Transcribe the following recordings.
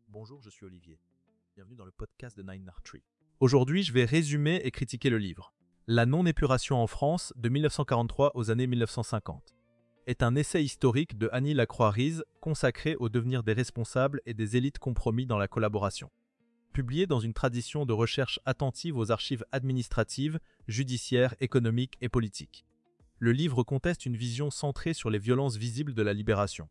Bonjour, je suis Olivier. Bienvenue dans le podcast de Nine Art Tree. Aujourd'hui, je vais résumer et critiquer le livre. La non-épuration en France, de 1943 aux années 1950, est un essai historique de Annie Lacroix-Riz consacré au devenir des responsables et des élites compromis dans la collaboration. Publié dans une tradition de recherche attentive aux archives administratives, judiciaires, économiques et politiques. Le livre conteste une vision centrée sur les violences visibles de la libération.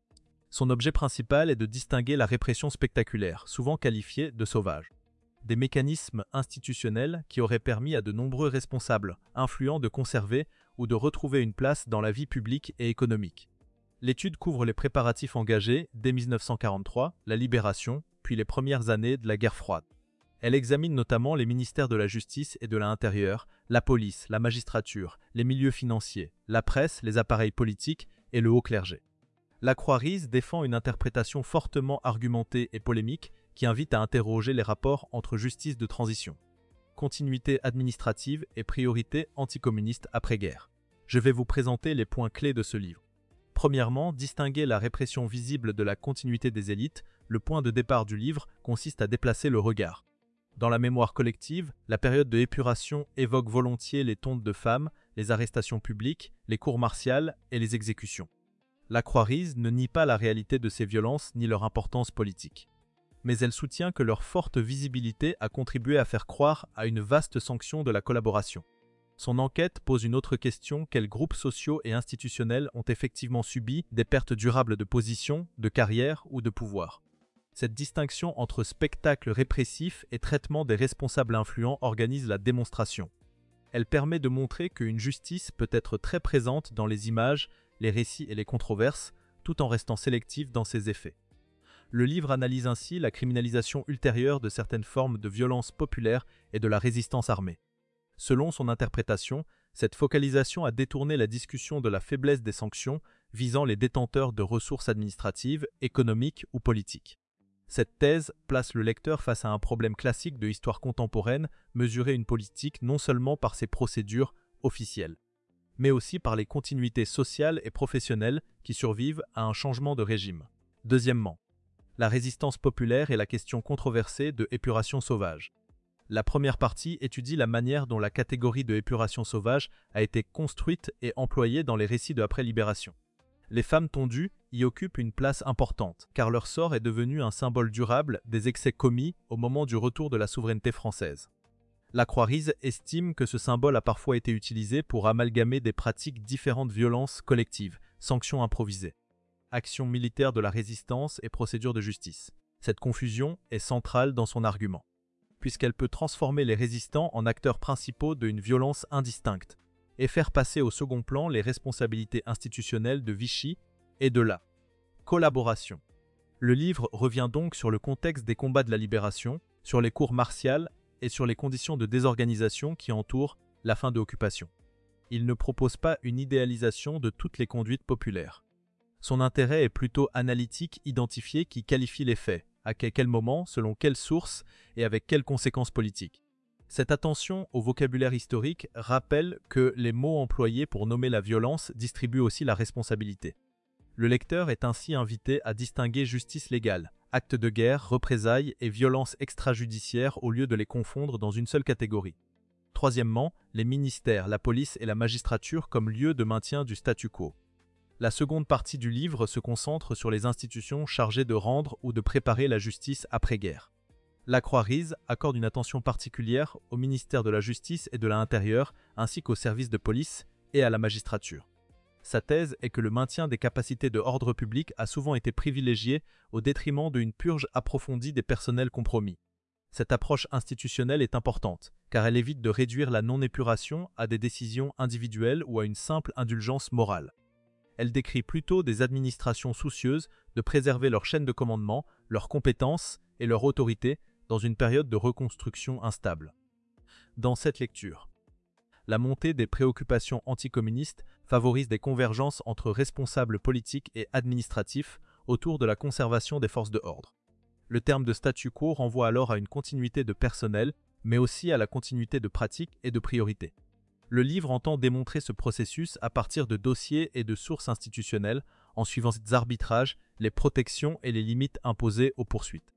Son objet principal est de distinguer la répression spectaculaire, souvent qualifiée de sauvage, des mécanismes institutionnels qui auraient permis à de nombreux responsables influents de conserver ou de retrouver une place dans la vie publique et économique. L'étude couvre les préparatifs engagés dès 1943, la libération, puis les premières années de la guerre froide. Elle examine notamment les ministères de la Justice et de l'Intérieur, la police, la magistrature, les milieux financiers, la presse, les appareils politiques et le haut clergé. Lacroix-Riz défend une interprétation fortement argumentée et polémique qui invite à interroger les rapports entre justice de transition, continuité administrative et priorité anticommuniste après-guerre. Je vais vous présenter les points clés de ce livre. Premièrement, distinguer la répression visible de la continuité des élites. Le point de départ du livre consiste à déplacer le regard. Dans la mémoire collective, la période de épuration évoque volontiers les tontes de femmes, les arrestations publiques, les cours martiales et les exécutions. Lacroix-Riz ne nie pas la réalité de ces violences ni leur importance politique. Mais elle soutient que leur forte visibilité a contribué à faire croire à une vaste sanction de la collaboration. Son enquête pose une autre question: quels groupes sociaux et institutionnels ont effectivement subi des pertes durables de position, de carrière ou de pouvoir? Cette distinction entre spectacle répressif et traitement des responsables influents organise la démonstration. Elle permet de montrer qu'une justice peut être très présente dans les images, les récits et les controverses, tout en restant sélective dans ses effets. Le livre analyse ainsi la criminalisation ultérieure de certaines formes de violence populaire et de la résistance armée. Selon son interprétation, cette focalisation a détourné la discussion de la faiblesse des sanctions visant les détenteurs de ressources administratives, économiques ou politiques. Cette thèse place le lecteur face à un problème classique de l'histoire contemporaine, mesurer une politique non seulement par ses procédures officielles, mais aussi par les continuités sociales et professionnelles qui survivent à un changement de régime. Deuxièmement, la résistance populaire et la question controversée de épuration sauvage. La première partie étudie la manière dont la catégorie de épuration sauvage a été construite et employée dans les récits de après-libération. Les femmes tondues y occupent une place importante, car leur sort est devenu un symbole durable des excès commis au moment du retour de la souveraineté française. Lacroix-Riz estime que ce symbole a parfois été utilisé pour amalgamer des pratiques différentes de violences collectives, sanctions improvisées, actions militaires de la résistance et procédures de justice. Cette confusion est centrale dans son argument, puisqu'elle peut transformer les résistants en acteurs principaux d'une violence indistincte et faire passer au second plan les responsabilités institutionnelles de Vichy et de la collaboration. Le livre revient donc sur le contexte des combats de la libération, sur les cours martiales et sur les conditions de désorganisation qui entourent la fin de l'occupation. Il ne propose pas une idéalisation de toutes les conduites populaires. Son intérêt est plutôt analytique, identifié, qui qualifie les faits, à quel moment, selon quelles sources et avec quelles conséquences politiques. Cette attention au vocabulaire historique rappelle que les mots employés pour nommer la violence distribuent aussi la responsabilité. Le lecteur est ainsi invité à distinguer justice légale, actes de guerre, représailles et violences extrajudiciaires au lieu de les confondre dans une seule catégorie. Troisièmement, les ministères, la police et la magistrature comme lieu de maintien du statu quo. La seconde partie du livre se concentre sur les institutions chargées de rendre ou de préparer la justice après-guerre. Lacroix-Riz accorde une attention particulière au ministère de la Justice et de l'Intérieur, ainsi qu'aux services de police et à la magistrature. Sa thèse est que le maintien des capacités de ordre public a souvent été privilégié au détriment d'une purge approfondie des personnels compromis. Cette approche institutionnelle est importante, car elle évite de réduire la non-épuration à des décisions individuelles ou à une simple indulgence morale. Elle décrit plutôt des administrations soucieuses de préserver leur chaîne de commandement, leurs compétences et leur autorité dans une période de reconstruction instable. Dans cette lecture, la montée des préoccupations anticommunistes favorise des convergences entre responsables politiques et administratifs autour de la conservation des forces de ordre. Le terme de statu quo renvoie alors à une continuité de personnel, mais aussi à la continuité de pratiques et de priorités. Le livre entend démontrer ce processus à partir de dossiers et de sources institutionnelles, en suivant ces arbitrages, les protections et les limites imposées aux poursuites.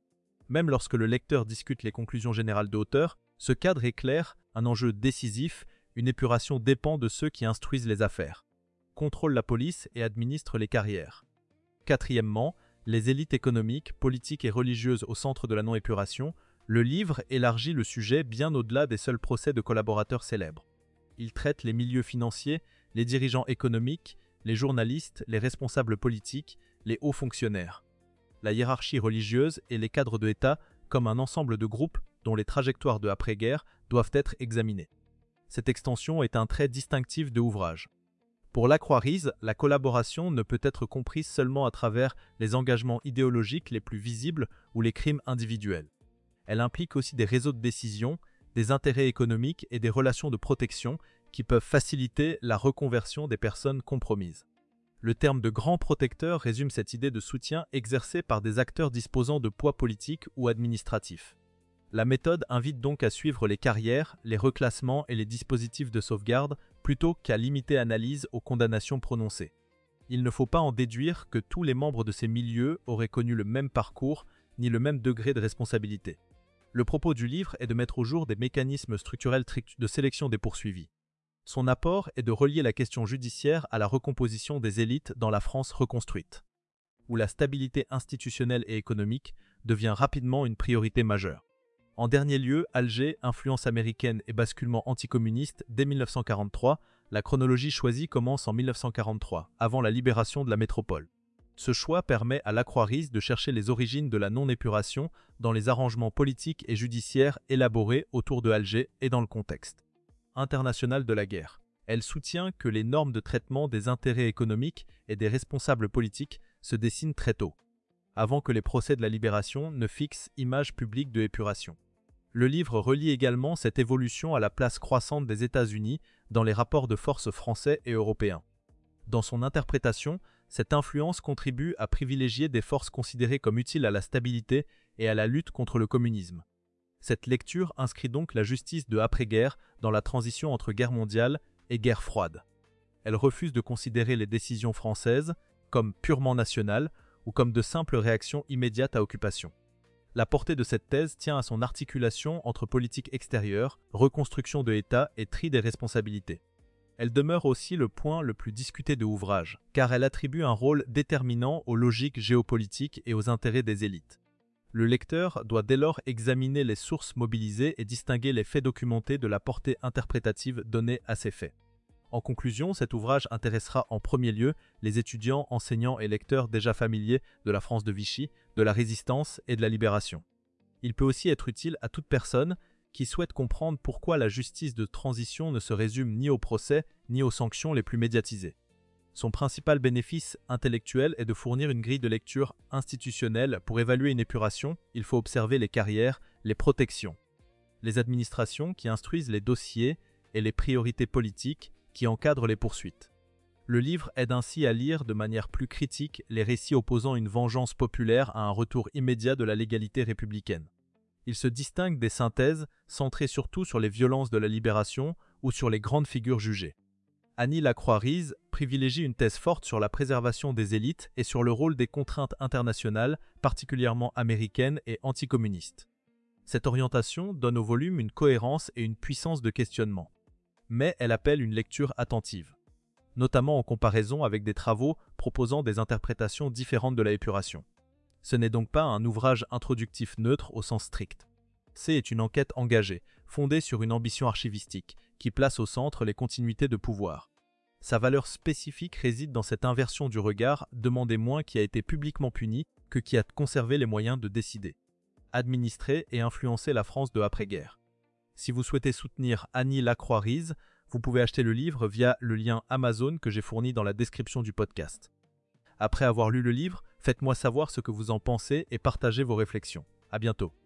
Même lorsque le lecteur discute les conclusions générales de l'auteur, ce cadre est clair, un enjeu décisif, une épuration dépend de ceux qui instruisent les affaires, contrôlent la police et administrent les carrières. Quatrièmement, les élites économiques, politiques et religieuses au centre de la non-épuration, le livre élargit le sujet bien au-delà des seuls procès de collaborateurs célèbres. Il traite les milieux financiers, les dirigeants économiques, les journalistes, les responsables politiques, les hauts fonctionnaires, la hiérarchie religieuse et les cadres de l'État comme un ensemble de groupes dont les trajectoires de après-guerre doivent être examinées. Cette extension est un trait distinctif de l'ouvrage. Pour Lacroix-Ries, la collaboration ne peut être comprise seulement à travers les engagements idéologiques les plus visibles ou les crimes individuels. Elle implique aussi des réseaux de décision, des intérêts économiques et des relations de protection qui peuvent faciliter la reconversion des personnes compromises. Le terme de grand protecteur résume cette idée de soutien exercé par des acteurs disposant de poids politique ou administratif. La méthode invite donc à suivre les carrières, les reclassements et les dispositifs de sauvegarde plutôt qu'à limiter l'analyse aux condamnations prononcées. Il ne faut pas en déduire que tous les membres de ces milieux auraient connu le même parcours ni le même degré de responsabilité. Le propos du livre est de mettre au jour des mécanismes structurels de sélection des poursuivis. Son apport est de relier la question judiciaire à la recomposition des élites dans la France reconstruite, où la stabilité institutionnelle et économique devient rapidement une priorité majeure. En dernier lieu, Alger, influence américaine et basculement anticommuniste dès 1943, la chronologie choisie commence en 1943, avant la libération de la métropole. Ce choix permet à Lacroix-Ries de chercher les origines de la non-épuration dans les arrangements politiques et judiciaires élaborés autour de Alger et dans le contexte international de la guerre. Elle soutient que les normes de traitement des intérêts économiques et des responsables politiques se dessinent très tôt, avant que les procès de la libération ne fixent image publique de l'épuration. Le livre relie également cette évolution à la place croissante des États-Unis dans les rapports de force français et européens. Dans son interprétation, cette influence contribue à privilégier des forces considérées comme utiles à la stabilité et à la lutte contre le communisme. Cette lecture inscrit donc la justice de après-guerre dans la transition entre guerre mondiale et guerre froide. Elle refuse de considérer les décisions françaises comme purement nationales ou comme de simples réactions immédiates à occupation. La portée de cette thèse tient à son articulation entre politique extérieure, reconstruction de l'État et tri des responsabilités. Elle demeure aussi le point le plus discuté de l'ouvrage, car elle attribue un rôle déterminant aux logiques géopolitiques et aux intérêts des élites. Le lecteur doit dès lors examiner les sources mobilisées et distinguer les faits documentés de la portée interprétative donnée à ces faits. En conclusion, cet ouvrage intéressera en premier lieu les étudiants, enseignants et lecteurs déjà familiers de la France de Vichy, de la Résistance et de la Libération. Il peut aussi être utile à toute personne qui souhaite comprendre pourquoi la justice de transition ne se résume ni au procès ni aux sanctions les plus médiatisées. Son principal bénéfice intellectuel est de fournir une grille de lecture institutionnelle. Pour évaluer une épuration, il faut observer les carrières, les protections, les administrations qui instruisent les dossiers et les priorités politiques qui encadrent les poursuites. Le livre aide ainsi à lire de manière plus critique les récits opposant une vengeance populaire à un retour immédiat de la légalité républicaine. Il se distingue des synthèses centrées surtout sur les violences de la libération ou sur les grandes figures jugées. Annie Lacroix-Ries privilégie une thèse forte sur la préservation des élites et sur le rôle des contraintes internationales, particulièrement américaines et anticommunistes. Cette orientation donne au volume une cohérence et une puissance de questionnement. Mais elle appelle une lecture attentive, notamment en comparaison avec des travaux proposant des interprétations différentes de la épuration. Ce n'est donc pas un ouvrage introductif neutre au sens strict. C'est une enquête engagée, fondée sur une ambition archivistique, qui place au centre les continuités de pouvoir. Sa valeur spécifique réside dans cette inversion du regard, demander moins qui a été publiquement puni que qui a conservé les moyens de décider, administrer et influencer la France de après-guerre. Si vous souhaitez soutenir Annie Lacroix-Ries, vous pouvez acheter le livre via le lien Amazon que j'ai fourni dans la description du podcast. Après avoir lu le livre, faites-moi savoir ce que vous en pensez et partagez vos réflexions. À bientôt.